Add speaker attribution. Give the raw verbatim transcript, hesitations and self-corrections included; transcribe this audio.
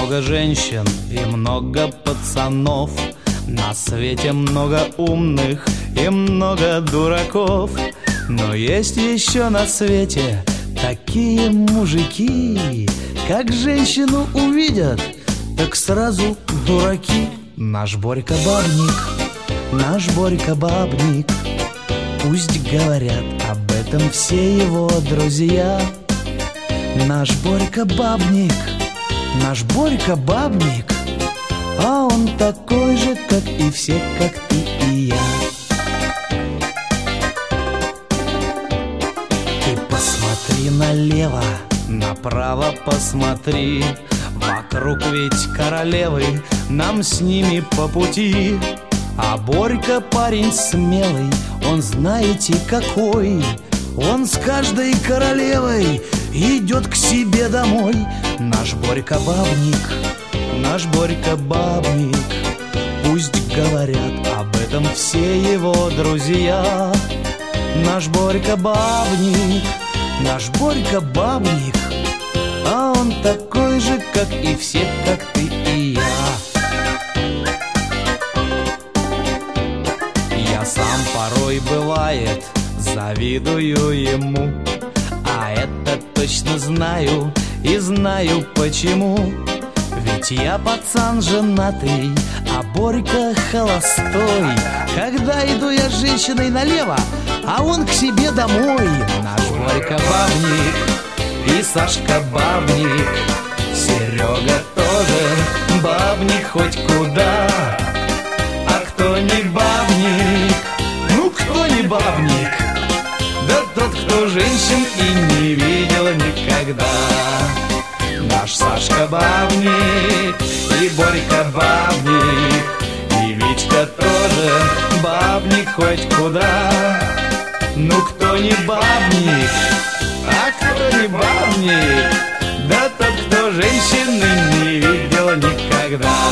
Speaker 1: много женщин и много пацанов. На свете много умных и много дураков. Но есть еще на свете такие мужики, как женщину увидят, так сразу дураки. Наш Борька бабник, наш Борька бабник, пусть говорят об этом все его друзья. Наш Борька бабник, наш Борька бабник, а он такой же, как и все, как ты и я. Ты посмотри налево, направо посмотри, вокруг ведь королевы, нам с ними по пути. А Борька парень смелый, он знаете какой, он с каждой королевой идет к себе домой. Наш Борька бабник, наш Борька бабник, пусть говорят об этом все его друзья. Наш Борька бабник, наш Борька бабник, а он такой же, как и все, как ты и я. Я сам порой, бывает, завидую ему, а это точно знаю и знаю почему. Ведь я пацан женатый, а Борька холостой. Когда иду я с женщиной налево, а он к себе домой. Наш Борька бабник и Сашка бабник, Серега тоже бабник хоть куда. А кто не бабник? Ну кто не бабник? Да тот, кто женщин и не видел никогда. Наш Сашка бабник и Борька бабник, и Витька тоже бабник хоть куда. Ну кто не бабник? А кто не бабник? Да тот, кто женщины не видел никогда.